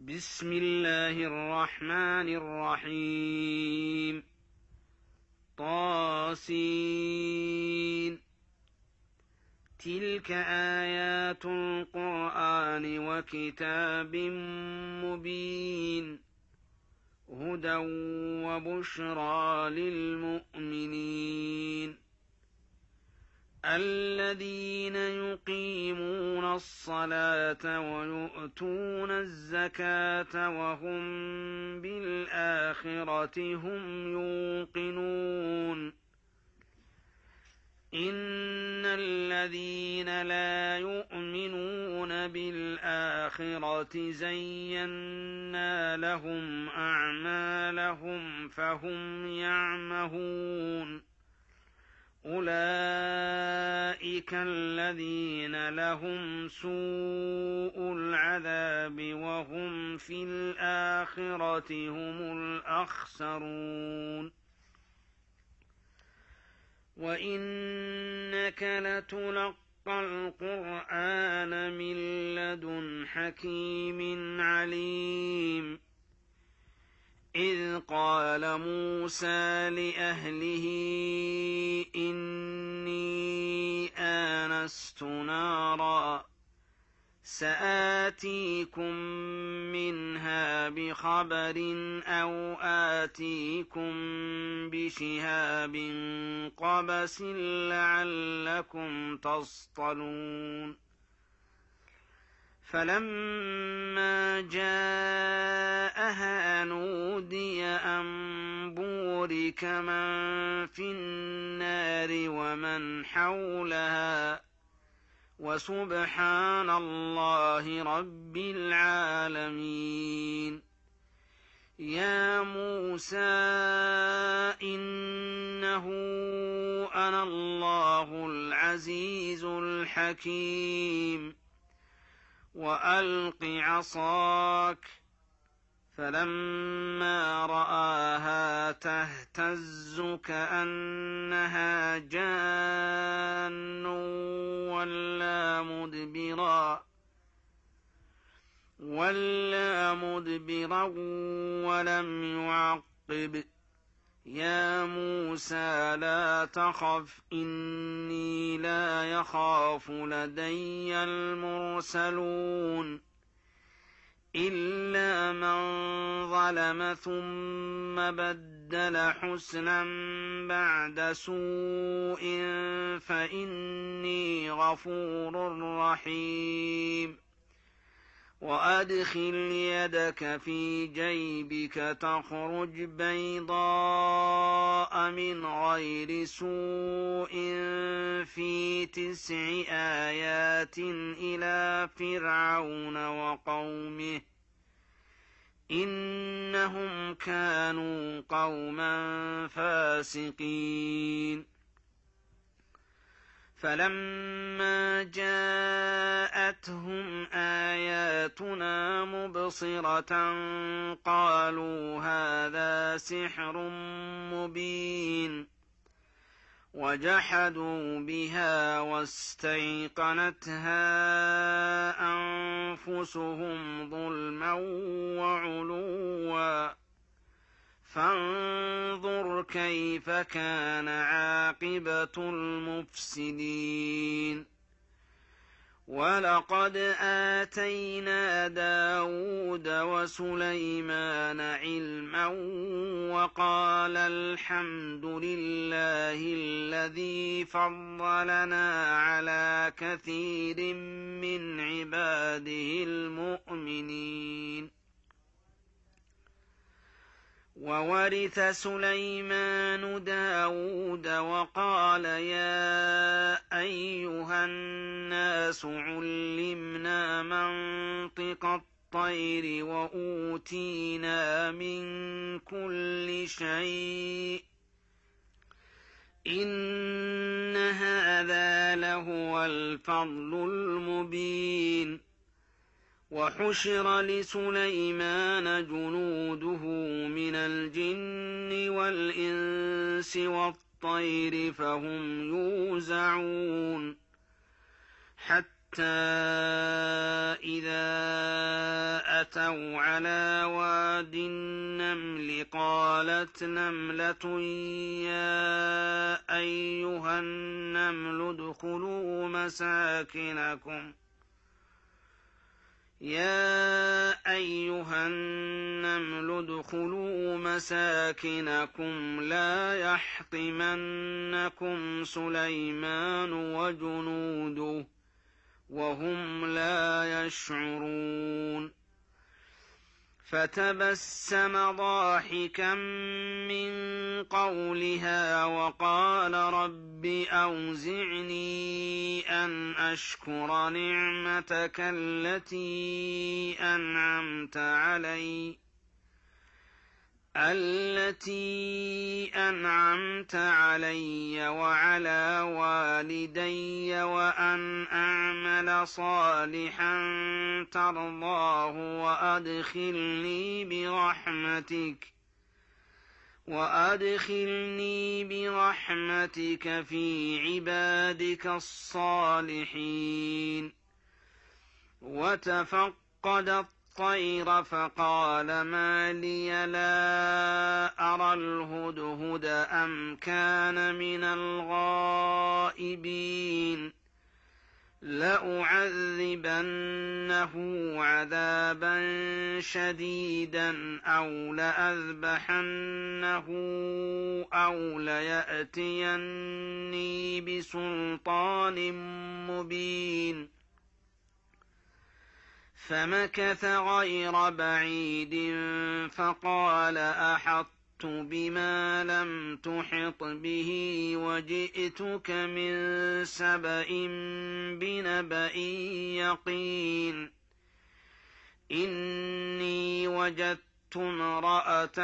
بسم الله الرحمن الرحيم. طاسين. تلك آيات القرآن وكتاب مبين هدى وبشرى للمؤمنين الذين يقيمون الصلاة ويؤتون الزكاة وهم بالآخرة هم يوقنون إن الذين لا يؤمنون بالآخرة زينا لهم أعمالهم فهم يعمهون أولئك الذين لهم سوء العذاب وهم في الآخرة هم الأخسرون وإنك لتلقى القرآن من لدن حكيم عليم إذ قال موسى لأهله إني آنست نارا سآتيكم منها بخبر أو آتيكم بشهاب قبس لعلكم تصطلون فلما جاءها نودي أن بورك من في النار ومن حولها وسبحان الله رب العالمين يا موسى إنه أنا الله العزيز الحكيم وألق عصاك فلما رآها تهتز كأنها جان ولا مدبرا ولم يعقب يا موسى لا تخف إني لا يخاف لدي المرسلون إلا من ظلم ثم بدل حسنا بعد سوء فإني غفور رحيم وأدخل يدك في جيبك تخرج بيضاء من غير سوء في 9 آيات إلى فرعون وقومه إنهم كانوا قوما فاسقين فلما جاءتهم آياتنا مبصرة قالوا هذا سحر مبين وجحدوا بها واستيقنتها أنفسهم ظلما وعلوا فانظر كيف كان عاقبة المفسدين ولقد آتينا داود وسليمان علما وقال الحمد لله الذي فضلنا على كثير من عباده المؤمنين وورث سليمان داود وقال يا أيها الناس علمنا منطق الطير وأوتينا من كل شيء إن هذا لهو الفضل المبين وحشر لسليمان جنوده من الجن والإنس والطير فهم يوزعون حتى إذا أتوا على واد النمل قالت نملة يا أيها النمل ادخلوا مساكنكم لا يحطمنكم سليمان وجنوده وهم لا يشعرون فتبسم ضاحكا من قولها وقال رب أوزعني أن أشكر نعمتك التي أنعمت علي وعلى والدي وأن أعمل صالحا ترضاه وأدخلني برحمتك في عبادك الصالحين وتفقد الطير فقال ما لي لا أرى الهدهد أم كان من الغائبين لأعذبنه عذابا شديدا أو لأذبحنه أو ليأتيني بسلطان مبين فمكث غير بعيد فقال أحطت بما لم تحط به وجئتك من سبأ بنبأ يقين إني وجدت امرأة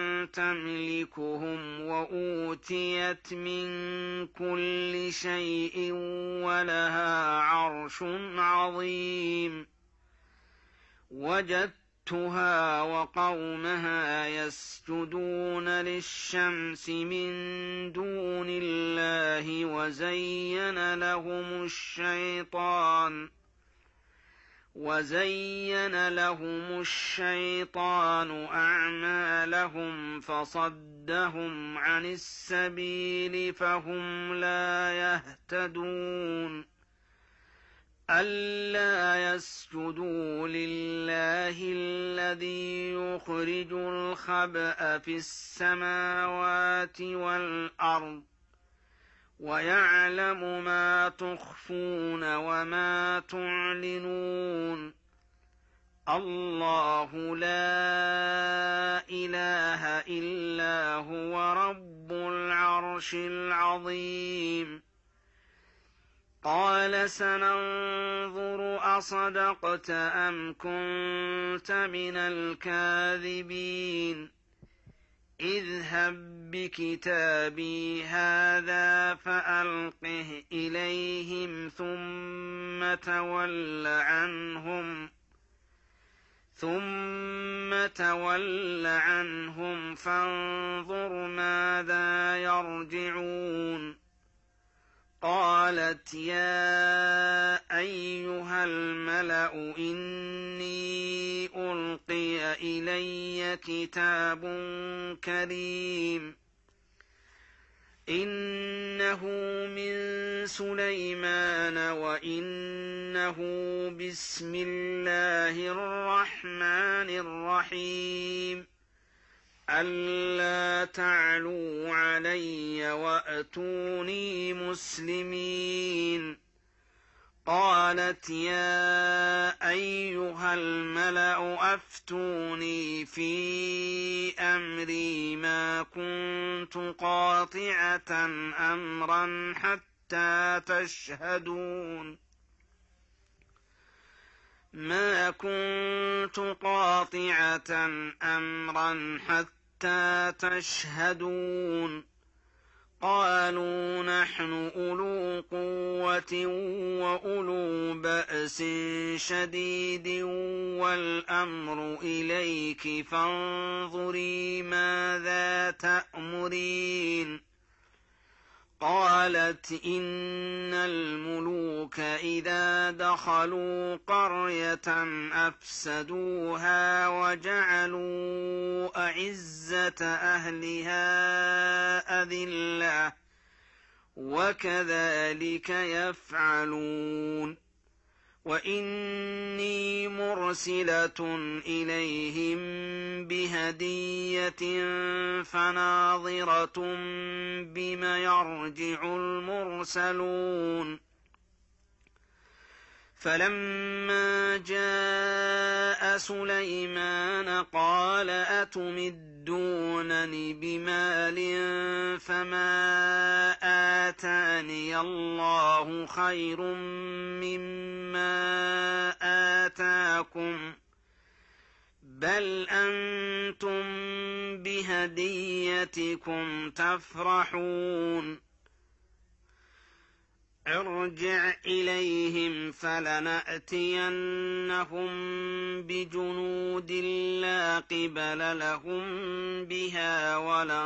تملكهم وأوتيت من كل شيء ولها عرش عظيم وجدتها وقومها يسجدون للشمس من دون الله وزين لهم الشيطان أعمالهم فصدهم عن السبيل فهم لا يهتدون ألا يسجدوا لله الذي يخرج الخبأ في السماوات والأرض ويعلم ما تخفون وما تعلنون الله لا إله إلا هو رب العرش العظيم قال سننظر أصدقت أم كنت من الكاذبين اذهب بكتابي هذا فألقه إليهم ثم تول عنهم فانظر ماذا يرجعون قالت يا أيها الملأ إني ألقي إلي كتاب كريم إنه من سليمان وإنه بسم الله الرحمن الرحيم ألا تعلوا علي وأتوني مسلمين قالت يا أيها الملأ أفتوني في أمري ما كنت قاطعة أمرا حتى تشهدون قالوا نحن أولو قوة وأولو بأس شديد والأمر إليك فانظري ماذا تأمرين قالت إن الملوك إذا دخلوا قرية أفسدوها وجعلوا أعزة أهلها أذلة وكذلك يفعلون وإني مرسلة إليهم بهدية فناظرة بم يرجع المرسلون فلما جاء سليمان قال أتمدونني بمال فما آتاني الله خير مما آتاكم بل أنتم بهديتكم تفرحون ارجع إليهم فلنأتينهم بجنود لا قبل لهم بها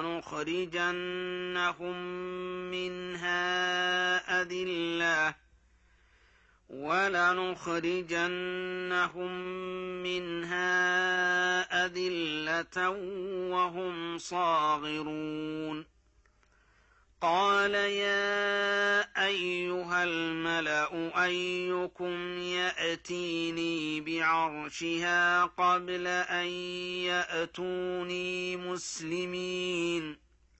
ولنخرجنهم منها أذلة وهم صاغرون قال يا أيها الملأ أيكم يأتيني بعرشها قبل أن يأتوني مسلمين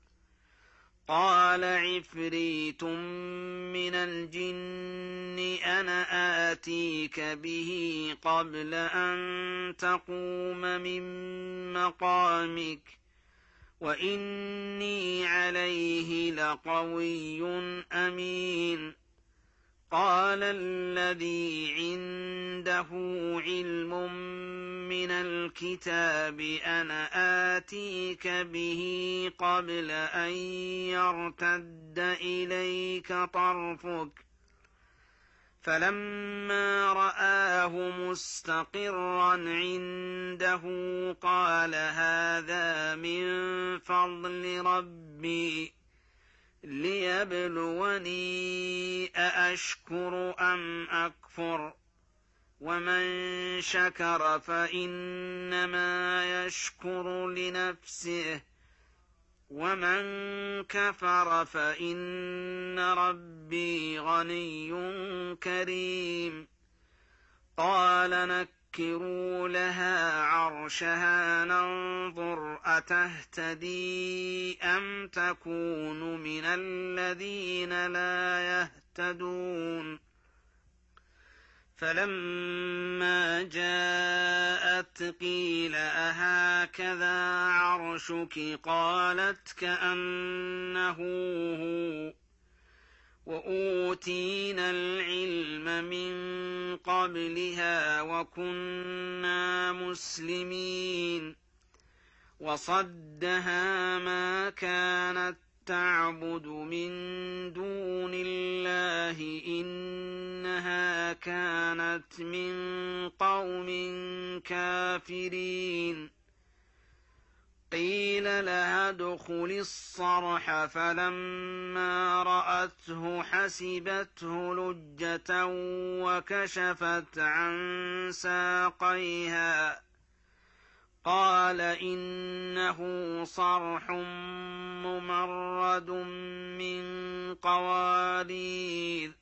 قال عفريت من الجن أنا آتيك به قبل أن تقوم من مقامك وإني عليه لقوي أمين قال الذي عنده علم من الكتاب أنا آتيك به قبل أن يرتد إليك طرفك فلما رآه مستقرا عنده قال هذا من فضل ربي ليبلوني أأشكر أم أكفر ومن شكر فإنما يشكر لنفسه ومن كفر فإن ربي غني كريم قال نكروا لها عرشها ننظر أتهتدي أم تكون من الذين لا يهتدون فلما جاءت قيل أهكذا عرشك قالت كأنه هو وأوتينا العلم من قبلها وكنا مسلمين وصدها ما كانت تعبد من دون الله إنها كانت من قوم كافرين قيل لها ادخل الصرح فلما رأته حسبته لجة وكشفت عن ساقيها قال إنه صرح ممرد من قوارير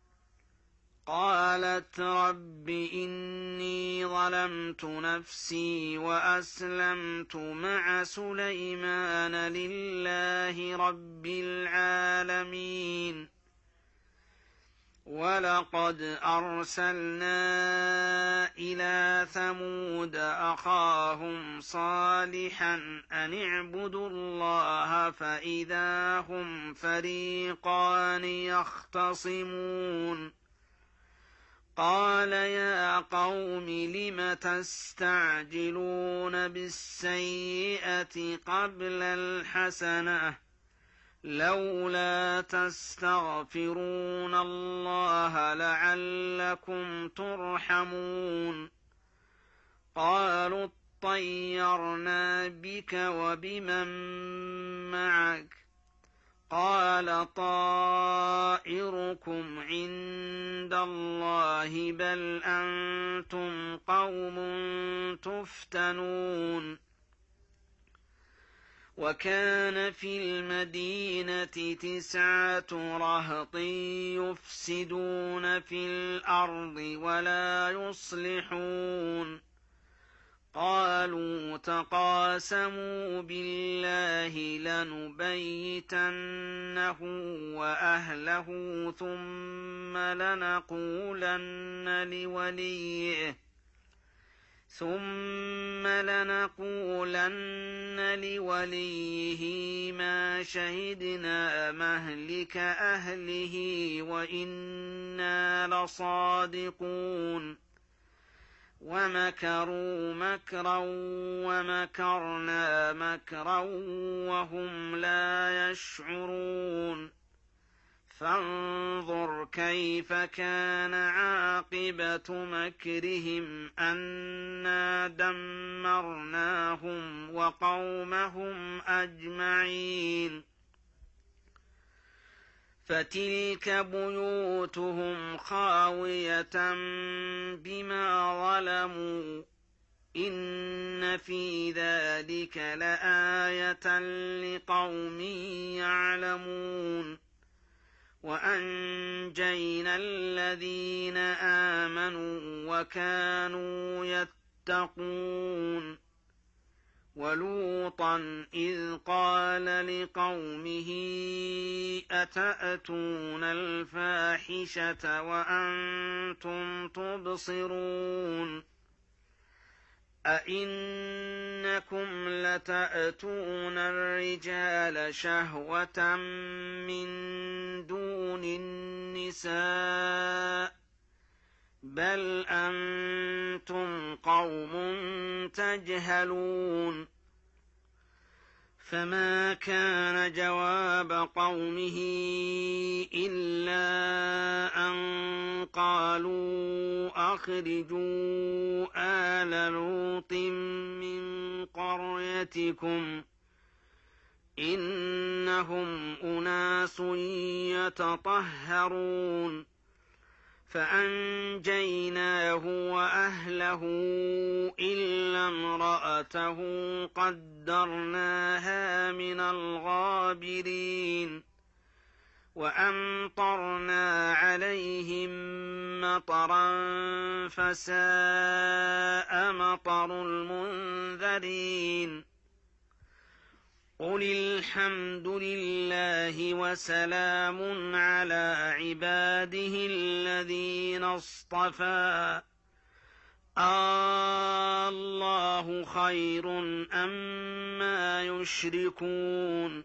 قالت رب إني ظلمت نفسي وأسلمت مع سليمان لله رب العالمين ولقد أرسلنا إلى ثمود أخاهم صالحا أن اعبدوا الله فإذا هم فريقان يختصمون قال يا قوم لم تستعجلون بالسيئة قبل الحسنة لولا تستغفرون الله لعلكم ترحمون قالوا اطيرنا بك وبمن معك قال طائركم عند الله بل أنتم قوم تفتنون. وكان في المدينة 9 رهط يفسدون في الأرض ولا يصلحون قالوا تقاسموا بالله لنبيتنه وأهله ثم لنقولن لوليه ما شهدنا مهلك أهله وإنا لصادقون. ومكروا مكرا ومكرنا مكرا وهم لا يشعرون. فانظر كيف كان عاقبة مكرهم أنا دمرناهم وقومهم أجمعين. فتلك بيوتهم خاوية بما ظلموا إن في ذلك لآية لقوم يعلمون. وأنجينا الذين آمنوا وكانوا يتقون. ولوطا إذ قال لقومه أتأتون الفاحشة وأنتم تبصرون أئنكم لتأتون الرجال شهوة من دون النساء بل أنتم قوم تجهلون. فما كان جواب قومه إلا أن قالوا أخرجوا آل لوط من قريتكم إنهم أناس يتطهرون. فأنجيناه وأهله إلا امرأته قدرناها من الغابرين. وأمطرنا عليهم مطرا فساء مطر المنذرين. قل الحمد لله وسلام على عباده الذين اصطفى الله خير أما يشركون.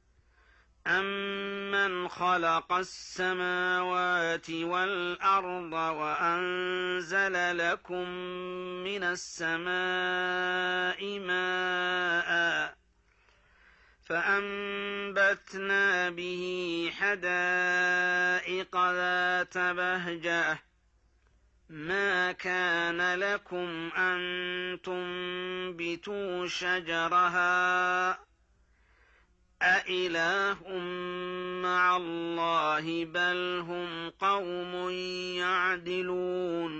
أمن خلق السماوات والأرض وأنزل لكم من السماء ماء فأنبتنا به حدائق ذات بهجة ما كان لكم أن تنبتوا شجرها أإله مع الله بل هم قوم يعدلون.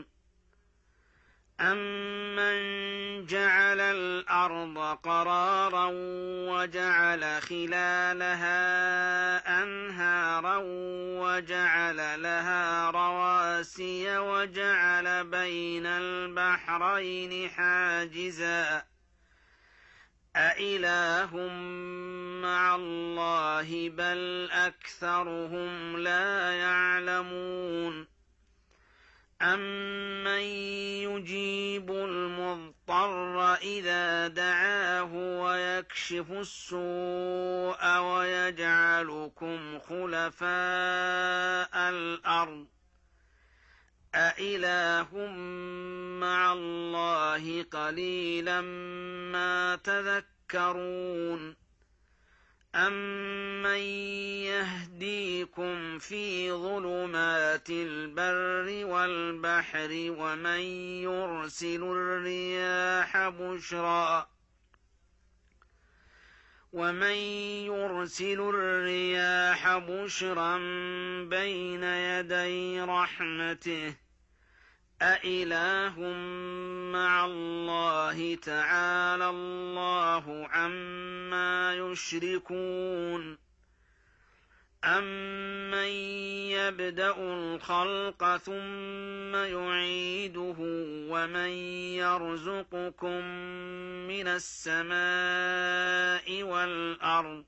أمن جعل الأرض قرارا وجعل خلالها أنهارا وجعل لها رواسي وجعل بين البحرين حاجزا أإله مع الله بل أكثرهم لا يعلمون. أمن يجيب المضطر إذا دعاه ويكشف السوء ويجعلكم خلفاء الأرض أإله مع الله قليلا ما تذكرون. أمن يهديكم في ظلمات البر والبحر ومن يرسل الرياح ومن يرسل الرياح بشرا بين يدي رحمته أإله مع الله تعالى الله عما يشركون أمن يبدأ الخلق ثم يعيده ومن يرزقكم من السماء والأرض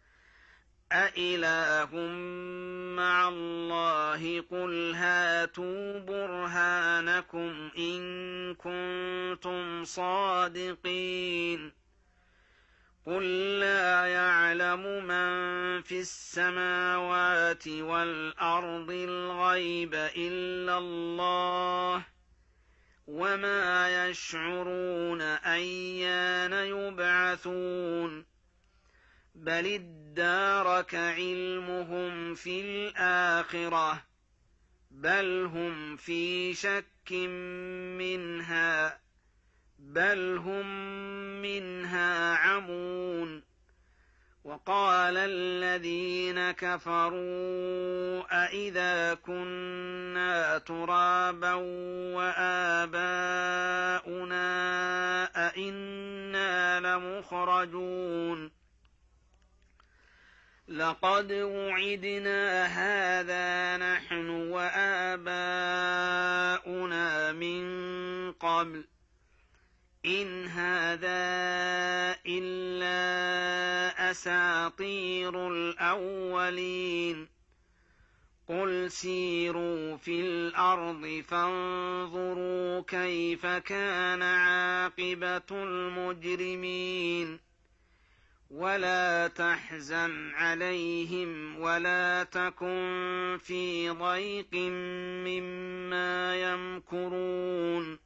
أإله مع الله قل هاتوا برهانكم إن كنتم صادقين قل لا يعلم من في السماوات والأرض الغيب إلا الله وما يشعرون أيان يبعثون بل ادارك علمهم في الآخرة بل هم في شك منها بل هم منها عمون وقال الذين كفروا أإذا كنا ترابا وآباؤنا أإنا لمخرجون لقد وعدنا هذا نحن وآباؤنا من قبل إن هذا إلا أساطير الأولين قل سيروا في الأرض فانظروا كيف كان عاقبة المجرمين ولا تحزن عليهم ولا تكن في ضيق مما يمكرون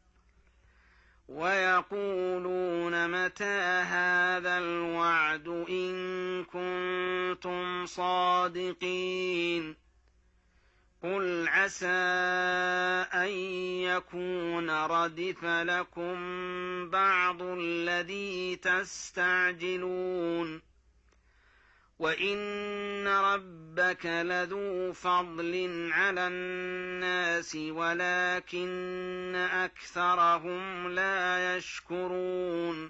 ويقولون متى هذا الوعد إن كنتم صادقين قل عسى أن يكون ردف لكم بعض الذي تستعجلون وإن ربك لذو فضل على الناس ولكن أكثرهم لا يشكرون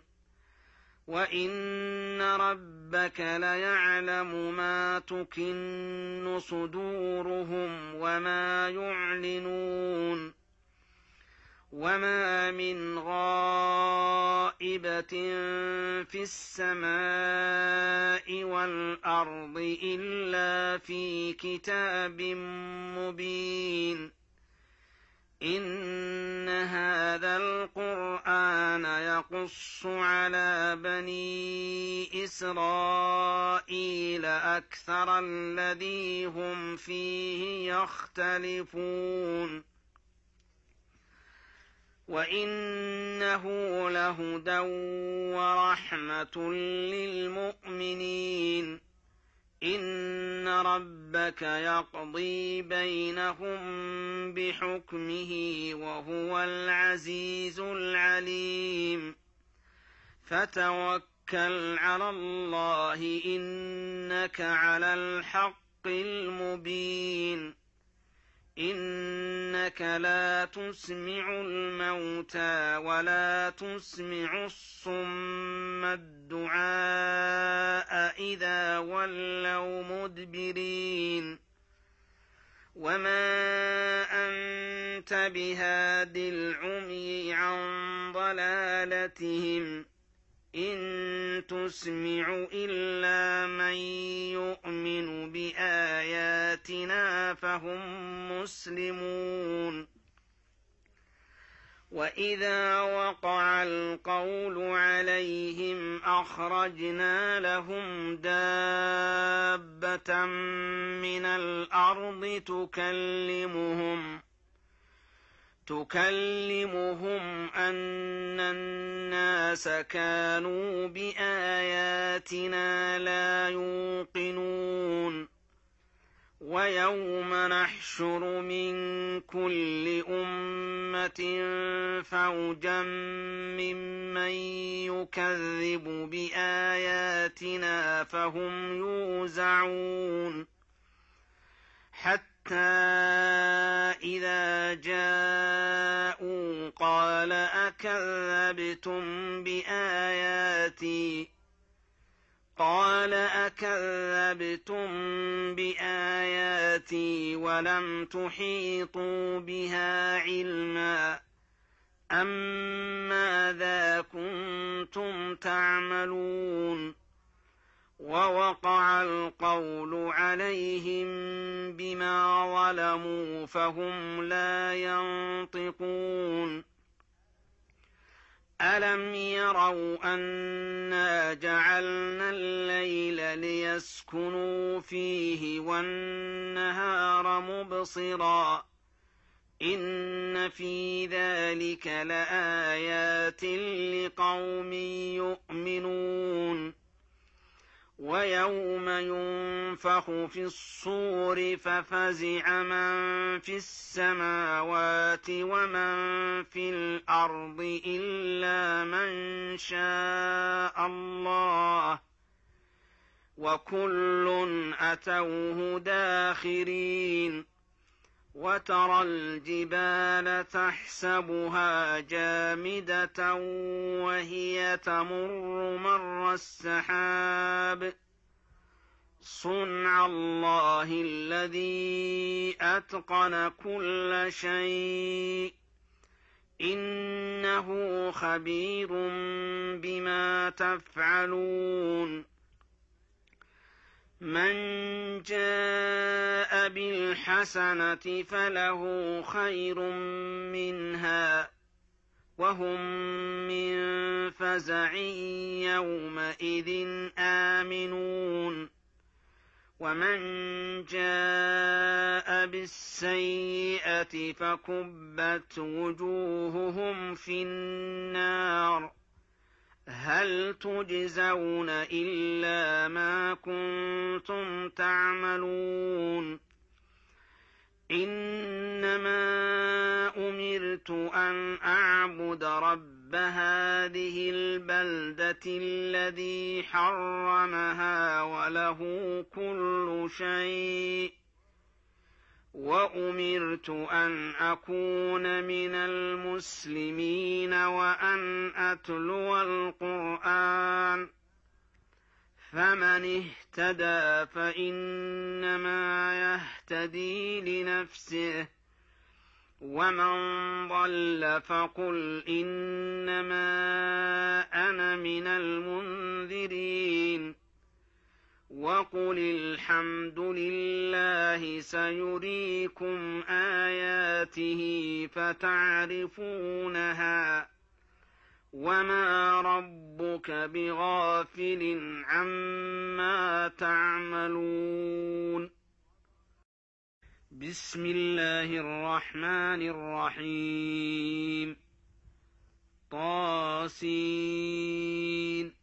وإن ربك ليعلم ما تكن صدورهم وما يعلنون وما من غائبة في السماء والأرض إلا في كتاب مبين إن هذا القرآن يقص على بني إسرائيل أكثر الذي هم فيه يختلفون وإنه لهدى ورحمة للمؤمنين إن ربك يقضي بينهم بحكمه وهو العزيز العليم فتوكل على الله إنك على الحق المبين إنك لا تسمع الموتى ولا تسمع الصم الدعاء إذا ولوا مدبرين وما أنت بهاد العمي عن ضلالتهم إن تسمع إلا من يؤمن بآياتنا فهم مسلمون وإذا وقع القول عليهم أخرجنا لهم دابة من الأرض تكلمهم أن الناس كانوا بآياتنا لا يوقنون ويوم نحشر من كل أمة فوجا ممن يكذب بآياتنا فهم يوزعون حتى إذا جاءوا قال أكذبتم بآياتي ولم تحيطوا بها علما أم ماذا كنتم تعملون ووقع القول عليهم بما ظلموا فهم لا ينطقون ألم يروا أنا جعلنا الليل ليسكنوا فيه والنهار مبصرا إن في ذلك لآيات لقوم يؤمنون ويوم ينفخ في الصور ففزع من في السماوات ومن في الأرض إلا من شاء الله وكل أتوه داخرين وترى الجبال تحسبها جامدة وهي تمر مر السحاب صنع الله الذي أتقن كل شيء إنه خبير بما تفعلون من جاء بالحسنة فله خير منها وهم من فزع يومئذ آمنون ومن جاء بالسيئة فكبت وجوههم في النار هل تجزون إلا ما كنتم تعملون إنما أمرت أن أعبد رب هذه البلدة الذي حرمها وله كل شيء وأمرت أن أكون من المسلمين وأن أتلو القرآن فمن اهتدى فإنما يهتدي لنفسه ومن ضل فقل إنما أنا من المنذرين وقل الحمد لله سيريكم آياته فتعرفونها وما ربك بغافل عما تعملون بسم الله الرحمن الرحيم طاسين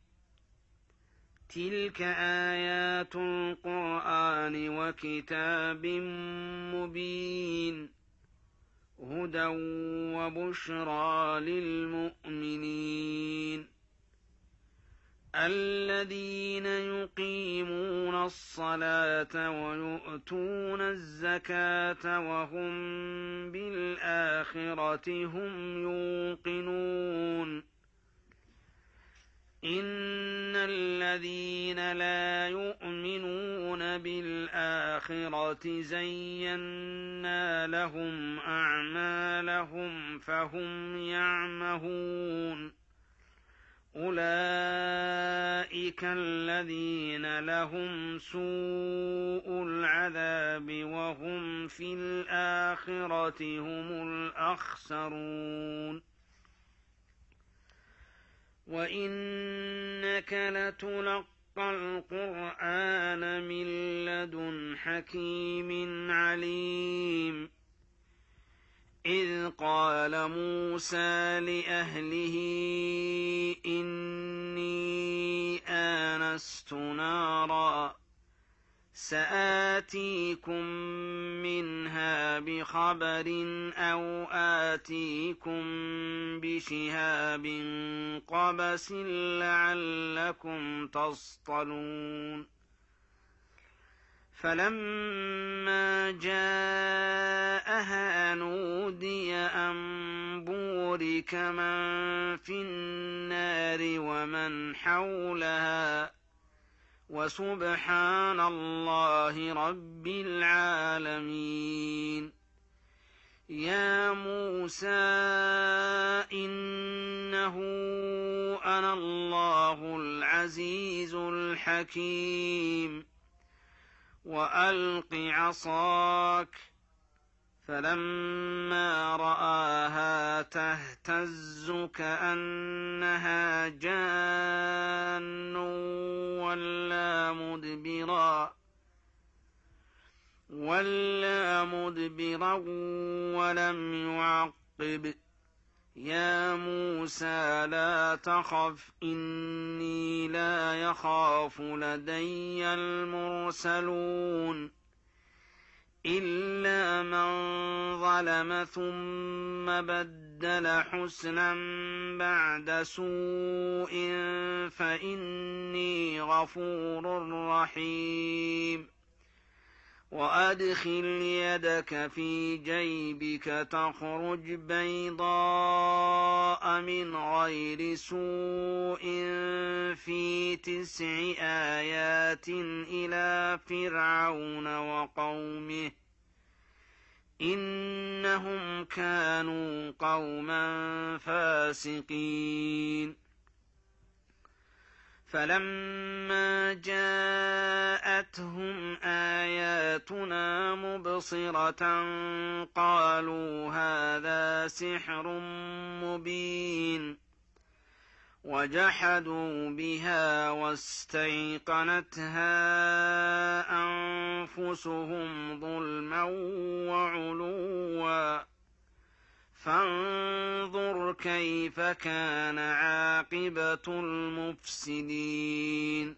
تلك آيات القرآن وكتاب مبين هدى وبشرى للمؤمنين الذين يقيمون الصلاة ويؤتون الزكاة وهم بالآخرة هم يوقنون إن الذين لا يؤمنون بالآخرة زينا لهم أعمالهم فهم يعمهون أولئك الذين لهم سوء العذاب وهم في الآخرة هم الأخسرون وإنك لتلقى القرآن من لدن حكيم عليم إذ قال موسى لأهله إني آنست نارا سآتيكم آتيكم منها بخبر أو آتيكم بشهاب قبس لعلكم تصطلون فلما جاءها نودي أن بورك من في النار ومن حولها وسبحان الله رب العالمين. يا موسى إنه أنا الله العزيز الحكيم وألق عصاك فلما رآها تهتز كأنها جان ولا مدبرا ولم يعقب. يا موسى لا تخف إني لا يخاف لدي المرسلون إلا من ظلم ثم بدل حسنا بعد سوء فإني غفور رحيم. وأدخل يدك في جيبك تخرج بيضاء من غير سوء في 9 آيات إلى فرعون وقومه إنهم كانوا قوما فاسقين. فلما جاءتهم آياتنا مبصرة قالوا هذا سحر مبين وجحدوا بها واستيقنتها أنفسهم ظلما وعلوا فانظر كيف كان عاقبة المفسدين.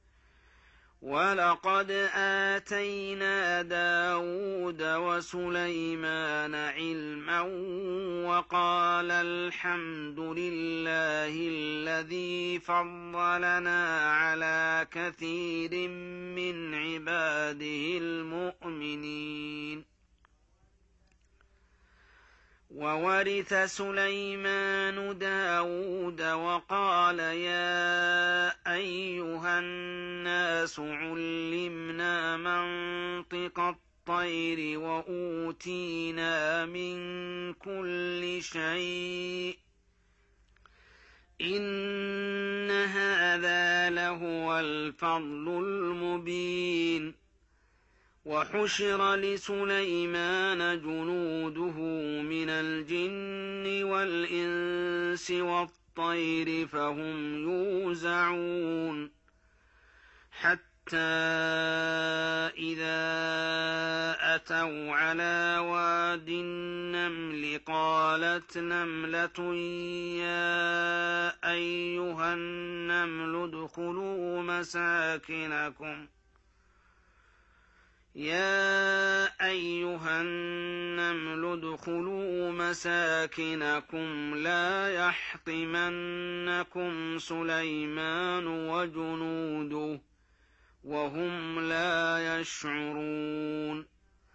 ولقد آتينا داود وسليمان علما وقال الحمد لله الذي فضلنا على كثير من عباده المؤمنين. وورث سليمان داود وقال يا أيها الناس علمنا منطق الطير وأوتينا من كل شيء إن هذا لهو الفضل المبين. وحشر لسليمان جنوده من الجن والإنس والطير فهم يوزعون حتى إذا أتوا على واد النمل قالت نملة يا أيها النمل ادخلوا مساكنكم لا يحطمنكم سليمان وجنوده وهم لا يشعرون.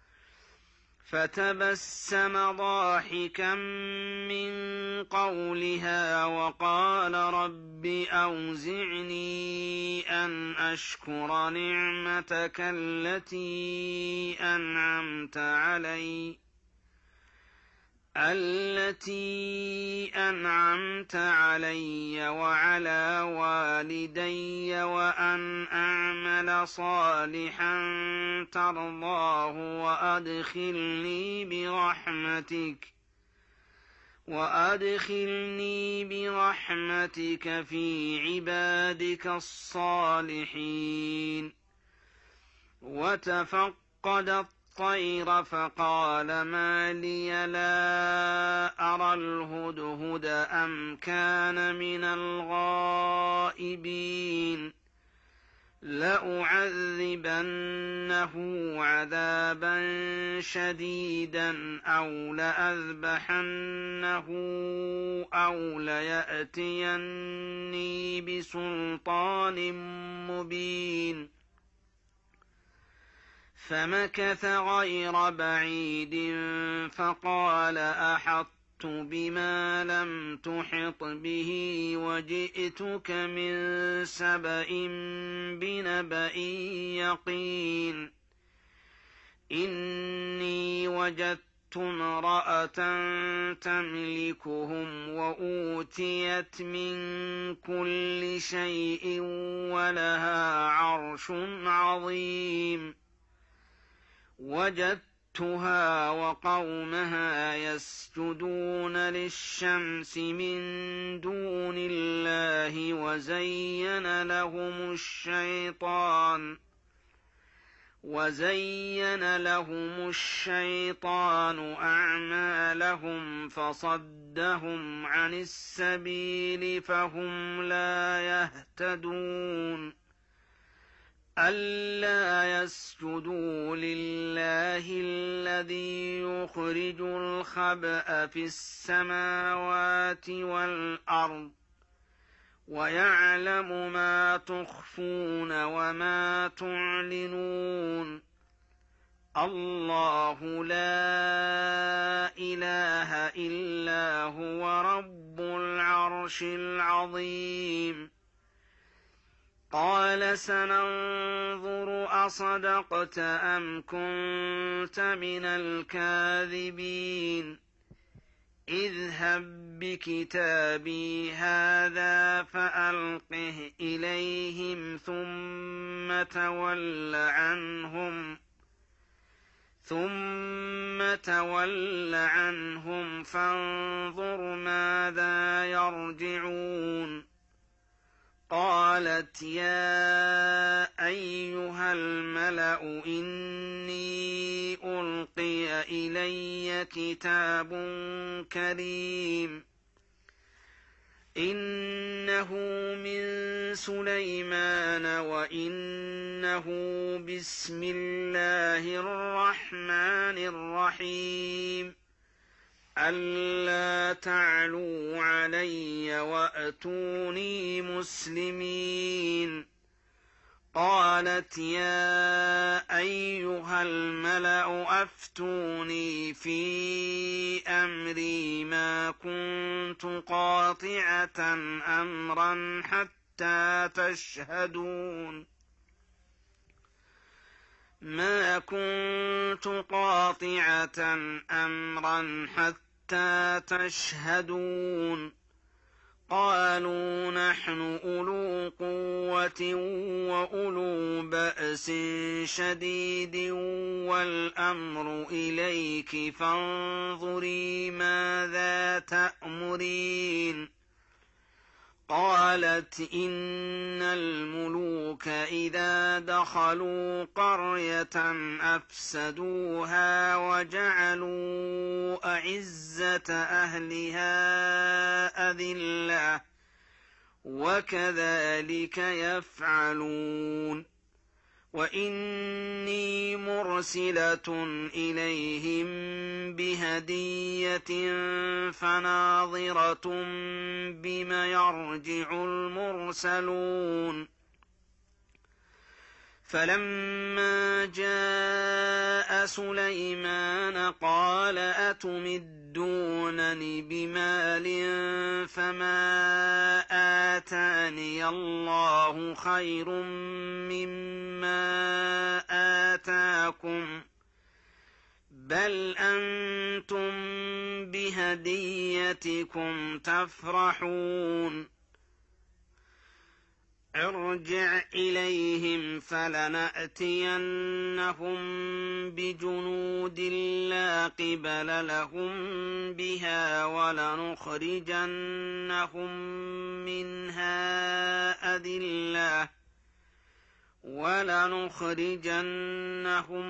فتبسم ضاحكا من قولها وقال رب أوزعني أن أشكر نعمتك التي أنعمت علي وعلى والدي وأن أعمل صالحا ترضاه وأدخلني برحمتك في عبادك الصالحين. وتفقد الطير فقال ما لي لا أرى الهدهد أم كان من الغائبين لأعذبنه عذابا شديدا أو لأذبحنه أو ليأتيني بسلطان مبين فمكث غير بعيد فقال أحطت بما لم تحط به وجئتك من سبأ بنبأ يقين إني وجدت امرأة تملكهم وأوتيت من كل شيء ولها عرش عظيم وجدتها وقومها يسجدون للشمس من دون الله وزين لهم الشيطان أعمالهم فصدهم عن السبيل فهم لا يهتدون ألا يسجدوا لله الذي يخرج الخبأ في السماوات والأرض ويعلم ما تخفون وما تعلنون الله لا إله إلا هو رب العرش العظيم قال سننظر أصدقت أم كنت من الكاذبين اذهب بكتابي هذا فألقه إليهم ثم تول عنهم فانظر ماذا يرجعون قالت يا أيها الملأ إني ألقي إلي كتاب كريم إنه من سليمان وإنه بسم الله الرحمن الرحيم ألا تعلوا علي وأتوني مسلمين قالت يا أيها الملأ أفتوني في أمري ما كنت قاطعة أمرا حتى تشهدون قالوا نحن أولو قوة وأولو بأس شديد والأمر إليك فانظري ماذا تأمرين قالت إن الملوك إذا دخلوا قرية أفسدوها وجعلوا أعزة أهلها أذلة وكذلك يفعلون وإني مرسلة إليهم بهدية فناظرة بم يرجع المرسلون فلما جاء سليمان قال أتمدونني بمال فما آتاني الله خير مما آتاكم بل أنتم بهديتكم تفرحون ارجع إليهم فلنأتينهم بجنود لا قبل لهم بها ولنخرجنهم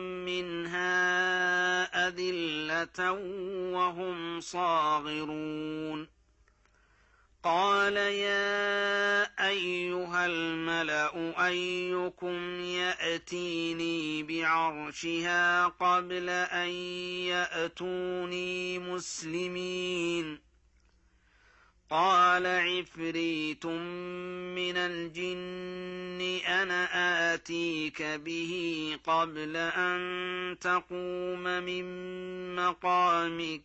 منها أذلة وهم صاغرون قال يا أيها الملأ أيكم يأتيني بعرشها قبل أن يأتوني مسلمين قال عفريت من الجن أنا آتيك به قبل أن تقوم من مقامك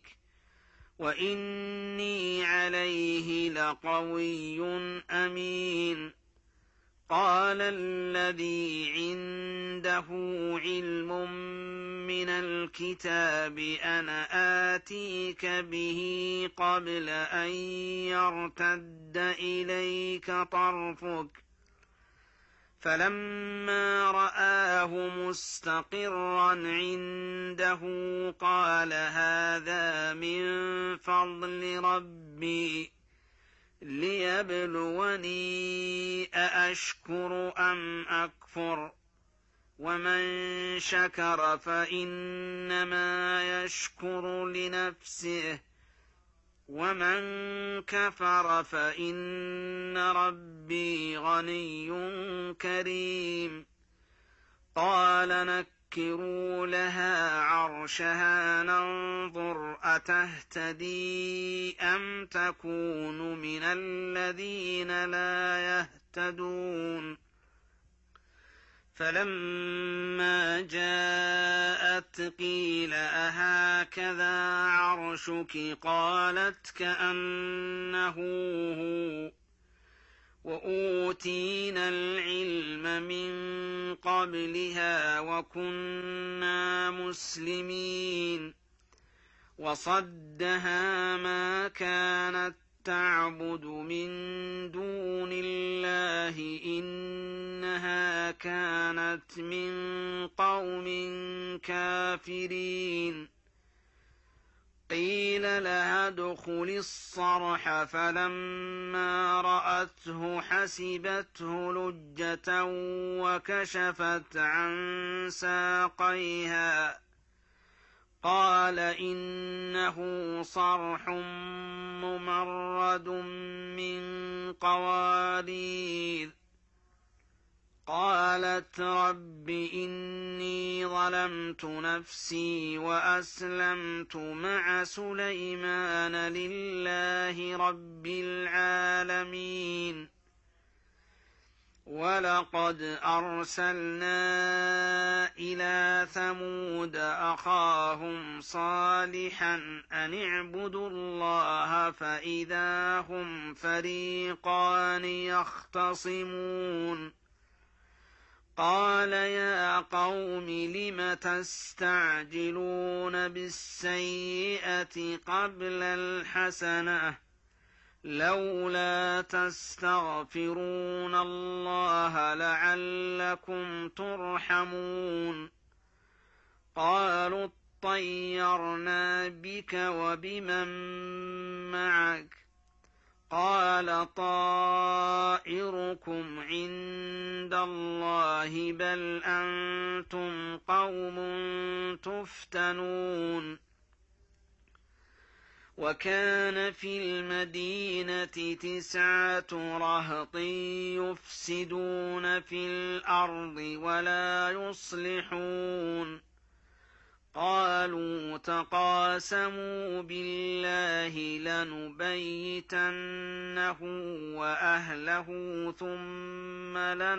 وإني عليه لقوي أمين قال الذي عنده علم من الكتاب أنا آتيك به قبل أن يرتد إليك طرفك فلما رآه مستقرا عنده قال هذا من فضل ربي ليبلوني أأشكر أم أكفر ومن شكر فإنما يشكر لنفسه ومن كفر فإن ربي غني كريم قال نكروا لها عرشها ننظر أتهتدي أم تكون من الذين لا يهتدون فلما جاءت قيل أهكذا عرشك قالت كأنه هو وأوتينا العلم من قبلها وكنا مسلمين وصدها ما كانت تعبد من دون الله إنها كانت من قوم كافرين قيل لها ادخل الصرح فلما رأته حسبته لجة وكشفت عن ساقيها قال إنه صرح ممرد من قوارير قالت رب إني ظلمت نفسي وأسلمت مع سليمان لله رب العالمين ولقد أرسلنا إلى ثمود أخاهم صالحا أن اعبدوا الله فإذا هم فريقان يختصمون قال يا قوم لم تستعجلون بالسيئة قبل الحسنة لولا تستغفرون الله لعلكم ترحمون قالوا اطيرنا بك وبمن معك قال طائركم عند الله بل أنتم قوم تفتنون وكان في المدينة 9 رهط يفسدون في الأرض ولا يصلحون قالوا تقاسموا بالله لنبيتنه وأهله ثم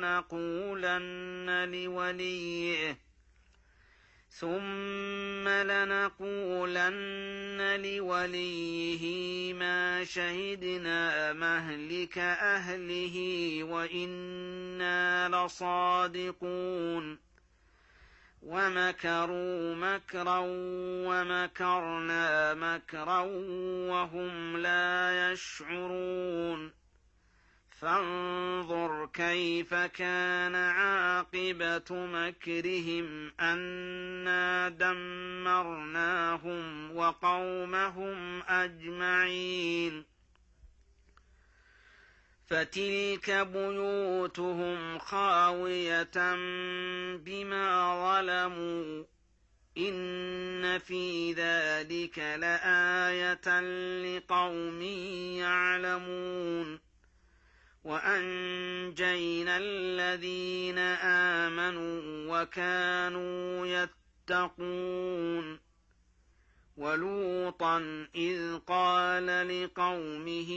لنقولن لوليه ما شهدنا مهلك أهله وإنا لصادقون ومكروا مكرا ومكرنا مكرا وهم لا يشعرون فانظر كيف كان عاقبة مكرهم أنا دمرناهم وقومهم أجمعين فتلك بيوتهم خاوية بما ظلموا إن في ذلك لآية لقوم يعلمون وأنجينا الذين آمنوا وكانوا يتقون ولوطا إذ قال لقومه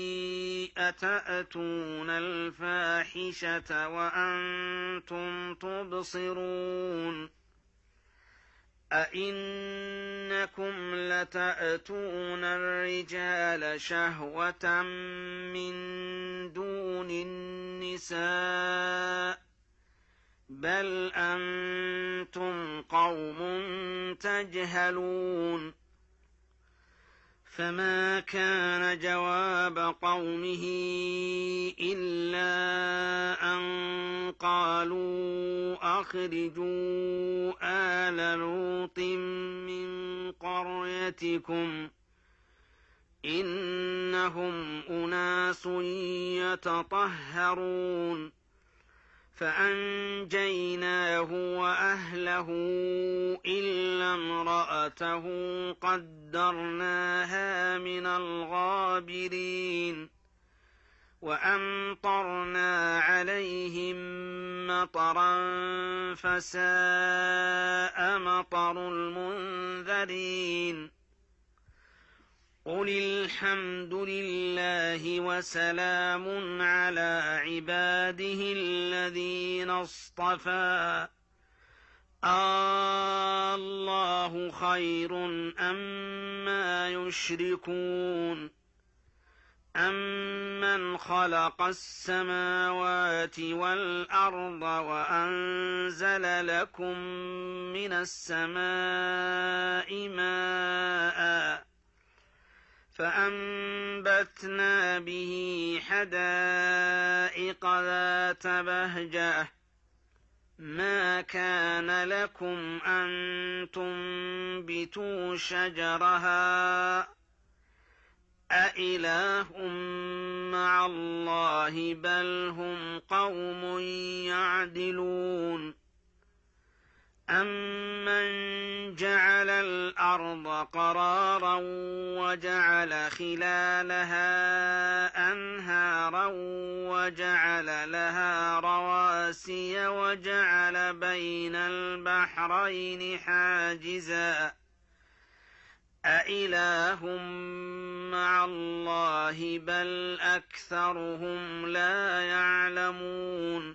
أتأتون الفاحشة وأنتم تبصرون أئنكم لتأتون الرجال شهوة من دون النساء بل أنتم قوم تجهلون فما كان جواب قومه إلا أن قالوا أخرجوا آل لوط من قريتكم إنهم أناس يتطهرون فأنجيناه وأهله إلا امرأته قدرناها من الغابرين وأمطرنا عليهم مطرا فساء مطر المنذرين قل الحمد لله وسلام على عباده الذين اصطفى الله خير أما يشركون أمن خلق السماوات والأرض وأنزل لكم من السماء ماء فأنبتنا به حدائق ذات بهجة ما كان لكم أن تنبتوا شجرها أإله مع الله بل هم قوم يعدلون أمن جعل الأرض قرارا وجعل خلالها أنهارا وجعل لها رواسي وجعل بين البحرين حاجزا أإله مع الله بل أكثرهم لا يعلمون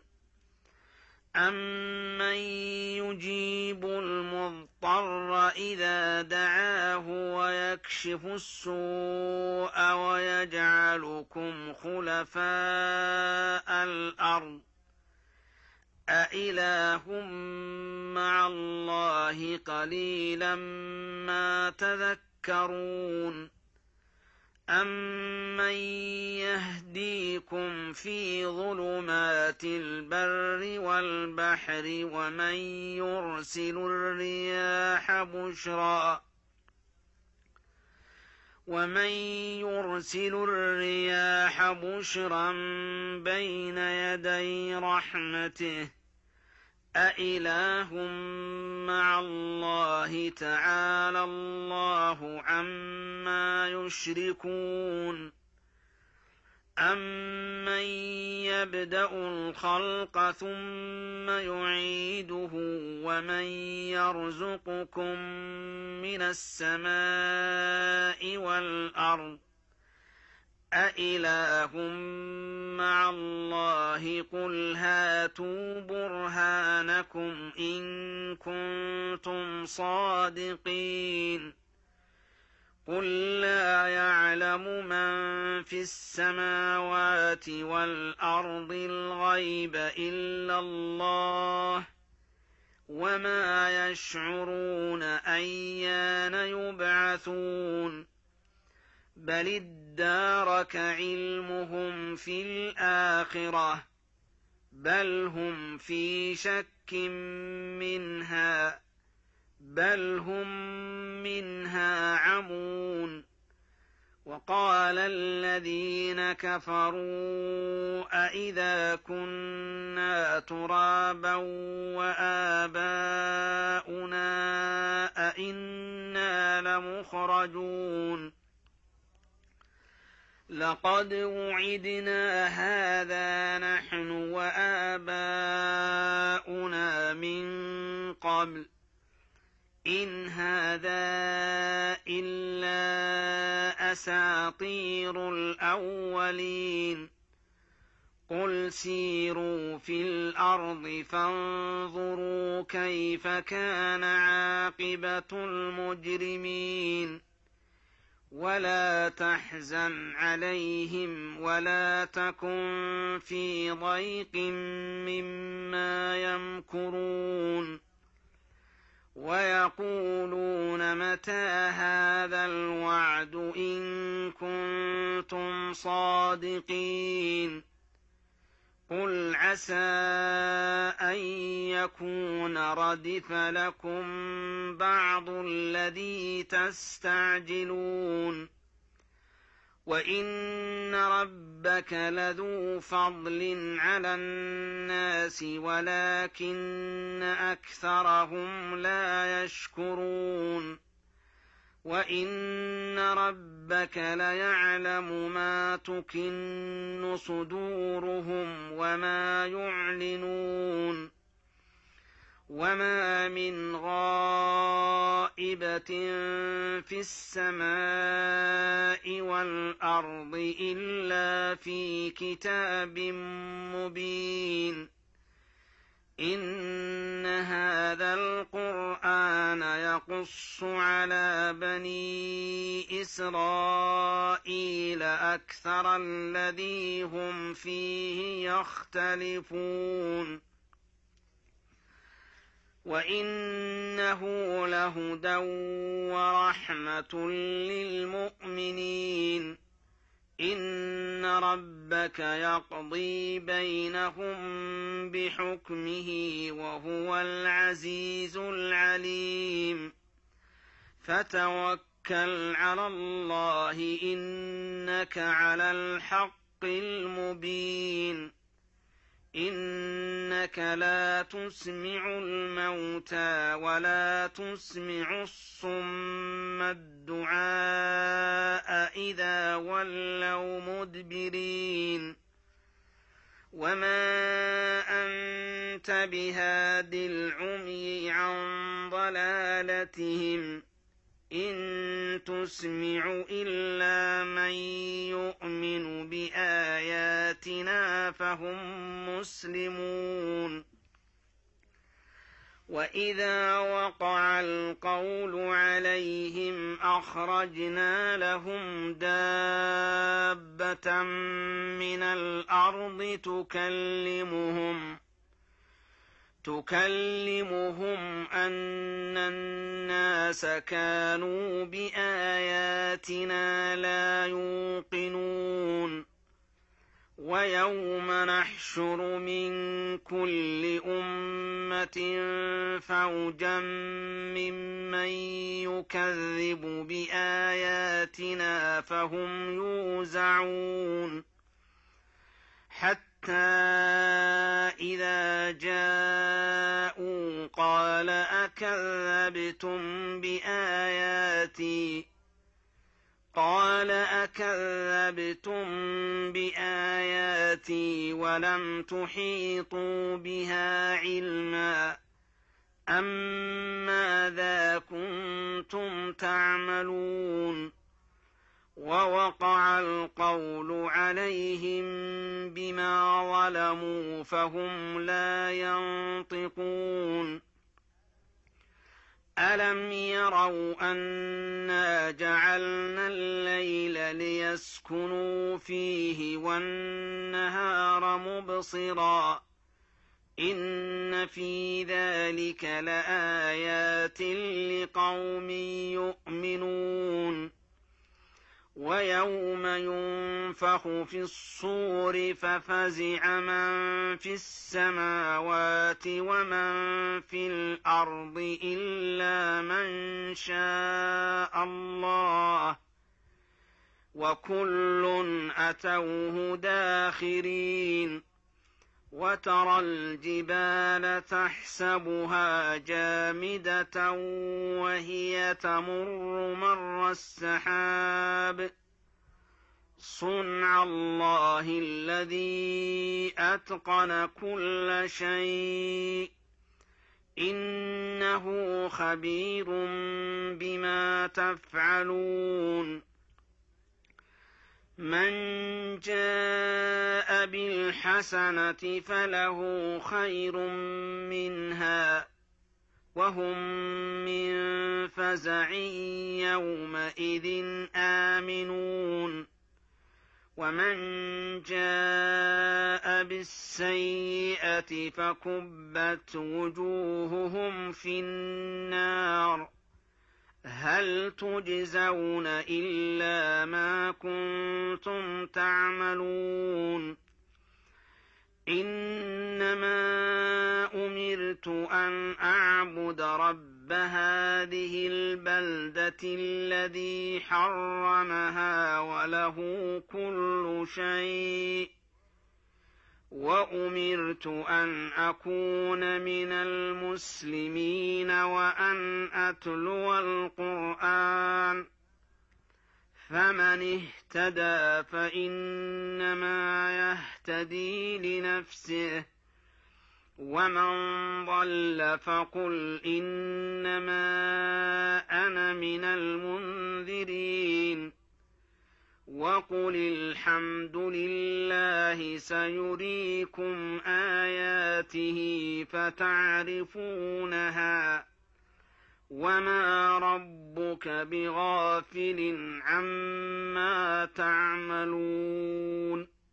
أمن يجيب المضطر إذا دعاه ويكشف السوء ويجعلكم خلفاء الأرض أإله مع الله قليلا ما تذكرون أمن يهديكم في ظلمات البر والبحر ومن يرسل الرياح بشرا بين يدي رحمته أإله مع الله تعالى الله عما يشركون أمن يبدأ الخلق ثم يعيده ومن يرزقكم من السماء والأرض أإله مع الله قل هاتوا برهانكم إن كنتم صادقين قل لا يعلم من في السماوات والأرض الغيب إلا الله وما يشعرون أيان يبعثون بل ادارك علمهم في الآخرة بل هم في شك منها بل هم منها عمون وقال الذين كفروا أإذا كنا ترابا وآباؤنا أإنا لمخرجون لقد وعدنا هذا نحن وآباؤنا من قبل إن هذا إلا أساطير الأولين قل سيروا في الأرض فانظروا كيف كان عاقبة المجرمين ولا تحزن عليهم ولا تكن في ضيق مما يمكرون ويقولون متى هذا الوعد إن كنتم صادقين قل عسى أن يكون ردف لكم بعض الذي تستعجلون وإن ربك لذو فضل على الناس ولكن أكثرهم لا يشكرون وإن ربك ليعلم ما تكن صدورهم وما يعلنون وما من غائبة في السماء والأرض إلا في كتاب مبين إن هذا القرآن يقص على بني إسرائيل أكثر الذي هم فيه يختلفون وإنه لهدى ورحمة للمؤمنين إن ربك يقضي بينهم بحكمه وهو العزيز العليم فتوكل على الله إنك على الحق المبين إنك لا تسمع الموتى ولا تسمع الصم الدعاء إذا ولوا مدبرين وما أنت بهاد العمي عن ضلالتهم إن تسمع إلا من يؤمن بآياتنا فهم مسلمون وإذا وقع القول عليهم أخرجنا لهم دابة من الأرض تكلمهم أن الناس كانوا بآياتنا لا يوقنون ويوم نحشر من كل أمة فوجا ممن يكذب بآياتنا فهم يوزعون حتى إذا جاءوا قال أكذبتم بآياتي ولم تحيطوا بها علما أم ماذا كنتم تعملون ووقع القول عليهم بما ظلموا فهم لا ينطقون ألم يروا أنا جعلنا الليل ليسكنوا فيه والنهار مبصرا إن في ذلك لآيات لقوم يؤمنون ويوم ينفخ في الصور ففزع من في السماوات ومن في الأرض إلا من شاء الله وكل أتوه داخرين وترى الجبال تحسبها جامدة وهي تمر مر السحاب صنع الله الذي أتقن كل شيء إنه خبير بما تفعلون من جاء بالحسنة فله خير منها وهم من فزع يومئذ آمنون ومن جاء بالسيئة فكبت وجوههم في النار هل تجزون إلا ما كنتم تعملون إنما أمرت أن أعبد رب هذه البلدة الذي حرمها وله كل شيء وأمرت أن أكون من المسلمين وأن أتلو القرآن فمن اهتدى فإنما يهتدي لنفسه ومن ضل فقل إنما أنا من المنذرين وقل الحمد لله سيريكم آياته فتعرفونها وما ربك بغافل عما تعملون